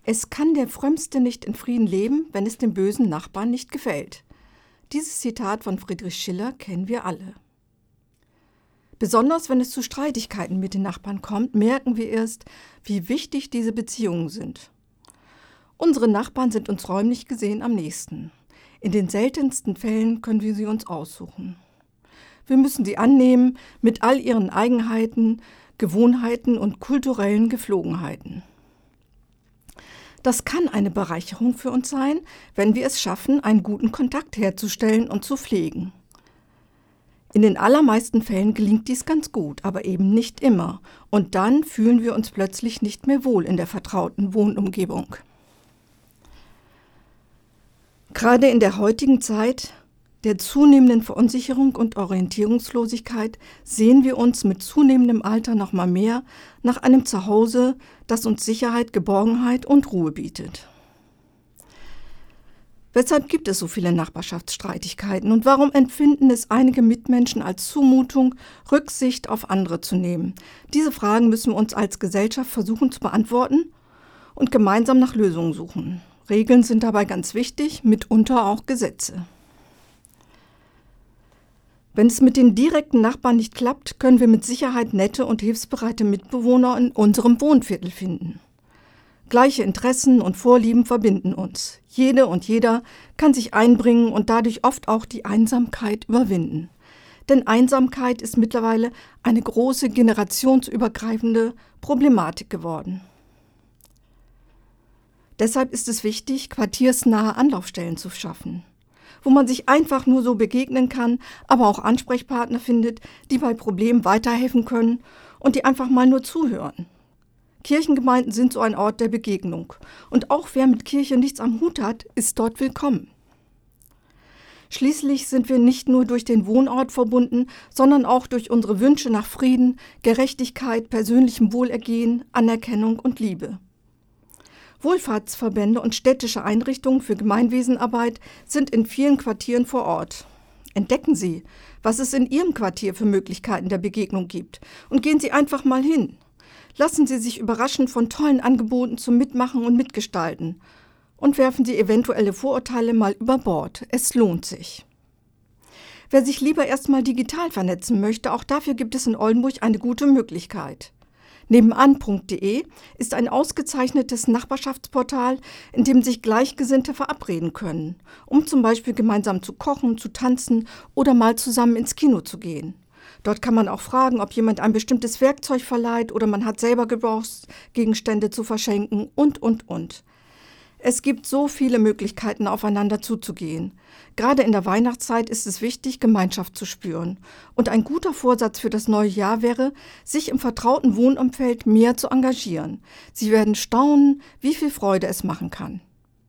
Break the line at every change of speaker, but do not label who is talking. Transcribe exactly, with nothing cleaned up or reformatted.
Es kann der Frömmste nicht in Frieden leben, wenn es dem bösen Nachbarn nicht gefällt. Dieses Zitat von Friedrich Schiller kennen wir alle. Besonders wenn es zu Streitigkeiten mit den Nachbarn kommt, merken wir erst, wie wichtig diese Beziehungen sind. Unsere Nachbarn sind uns räumlich gesehen am nächsten. In den seltensten Fällen können wir sie uns aussuchen. Wir müssen sie annehmen mit all ihren Eigenheiten, Gewohnheiten und kulturellen Geflogenheiten. Das kann eine Bereicherung für uns sein, wenn wir es schaffen, einen guten Kontakt herzustellen und zu pflegen. In den allermeisten Fällen gelingt dies ganz gut, aber eben nicht immer. Und dann fühlen wir uns plötzlich nicht mehr wohl in der vertrauten Wohnumgebung. Gerade in der heutigen Zeit der zunehmenden Verunsicherung und Orientierungslosigkeit sehen wir uns mit zunehmendem Alter noch mal mehr nach einem Zuhause, das uns Sicherheit, Geborgenheit und Ruhe bietet. Weshalb gibt es so viele Nachbarschaftsstreitigkeiten und warum empfinden es einige Mitmenschen als Zumutung, Rücksicht auf andere zu nehmen? Diese Fragen müssen wir uns als Gesellschaft versuchen zu beantworten und gemeinsam nach Lösungen suchen. Regeln sind dabei ganz wichtig, mitunter auch Gesetze. Wenn es mit den direkten Nachbarn nicht klappt, können wir mit Sicherheit nette und hilfsbereite Mitbewohner in unserem Wohnviertel finden. Gleiche Interessen und Vorlieben verbinden uns. Jede und jeder kann sich einbringen und dadurch oft auch die Einsamkeit überwinden. Denn Einsamkeit ist mittlerweile eine große generationsübergreifende Problematik geworden. Deshalb ist es wichtig, quartiersnahe Anlaufstellen zu schaffen, wo man sich einfach nur so begegnen kann, aber auch Ansprechpartner findet, die bei Problemen weiterhelfen können und die einfach mal nur zuhören. Kirchengemeinden sind so ein Ort der Begegnung und auch wer mit Kirche nichts am Hut hat, ist dort willkommen. Schließlich sind wir nicht nur durch den Wohnort verbunden, sondern auch durch unsere Wünsche nach Frieden, Gerechtigkeit, persönlichem Wohlergehen, Anerkennung und Liebe. Wohlfahrtsverbände und städtische Einrichtungen für Gemeinwesenarbeit sind in vielen Quartieren vor Ort. Entdecken Sie, was es in Ihrem Quartier für Möglichkeiten der Begegnung gibt und gehen Sie einfach mal hin. Lassen Sie sich überraschen von tollen Angeboten zum Mitmachen und Mitgestalten und werfen Sie eventuelle Vorurteile mal über Bord. Es lohnt sich. Wer sich lieber erstmal digital vernetzen möchte, auch dafür gibt es in Oldenburg eine gute Möglichkeit. Nebenan punkt de ist ein ausgezeichnetes Nachbarschaftsportal, in dem sich Gleichgesinnte verabreden können, um zum Beispiel gemeinsam zu kochen, zu tanzen oder mal zusammen ins Kino zu gehen. Dort kann man auch fragen, ob jemand ein bestimmtes Werkzeug verleiht oder man hat selber Gebrauchsgegenstände zu verschenken und, und, und. Es gibt so viele Möglichkeiten, aufeinander zuzugehen. Gerade in der Weihnachtszeit ist es wichtig, Gemeinschaft zu spüren. Und ein guter Vorsatz für das neue Jahr wäre, sich im vertrauten Wohnumfeld mehr zu engagieren. Sie werden staunen, wie viel Freude es machen kann.